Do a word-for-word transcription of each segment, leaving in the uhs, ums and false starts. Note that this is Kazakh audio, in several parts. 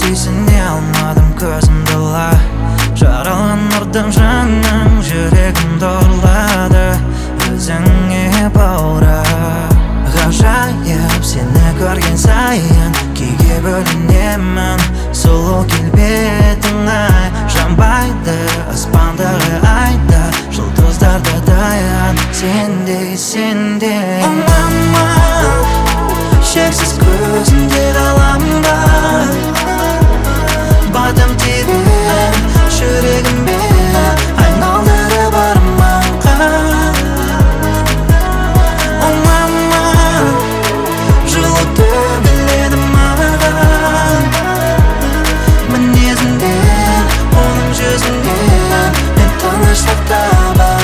сүйсіне алмадым көзімді ала. Жаралған ұрдым жаның, жүрегімді ұрлады. Өзіңе баура ғажайып, сені көрген сайын күйге бөленемін. Сұлу келбетің ай, жанбайды аспандағы айда, жұлдыздарда даян сендей, сендей. О мама, шексіз көзінде ғаламда, батым тиген жүрегіме айналдырып арманға. О мама, жылуды біледі маған, мінезіңнен, оның жүзінен мен тыныштық табамын.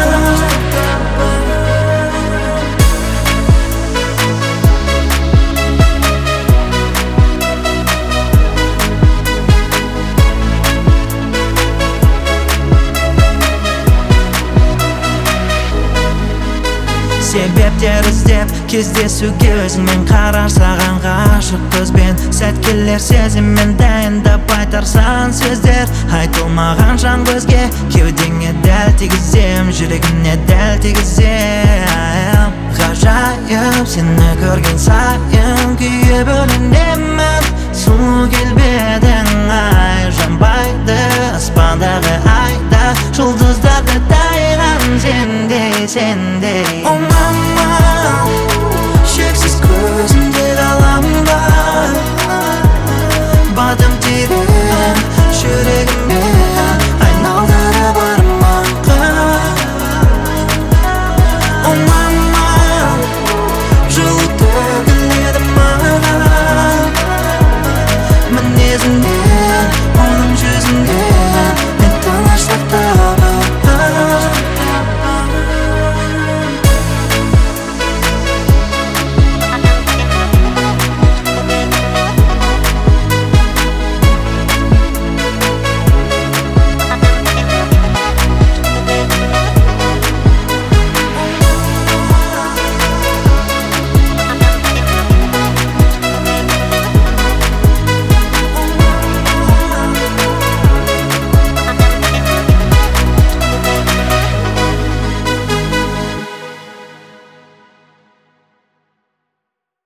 Себептер іздеп кездесуге өзіңмен қарар, саған ғашық көзбен сәт келер сезіммен дайындап айтарсан сөздер. Айтылмаған жан көзге кеудеңе дәл тигізем, жүрегіне дәл тигізем. Ғажайып, сені көрген сайын күйге бөленемін. Сұлу келбетің ай, жанбайды аспандағы айда, жұлдыздарда дайран сендей, сендей.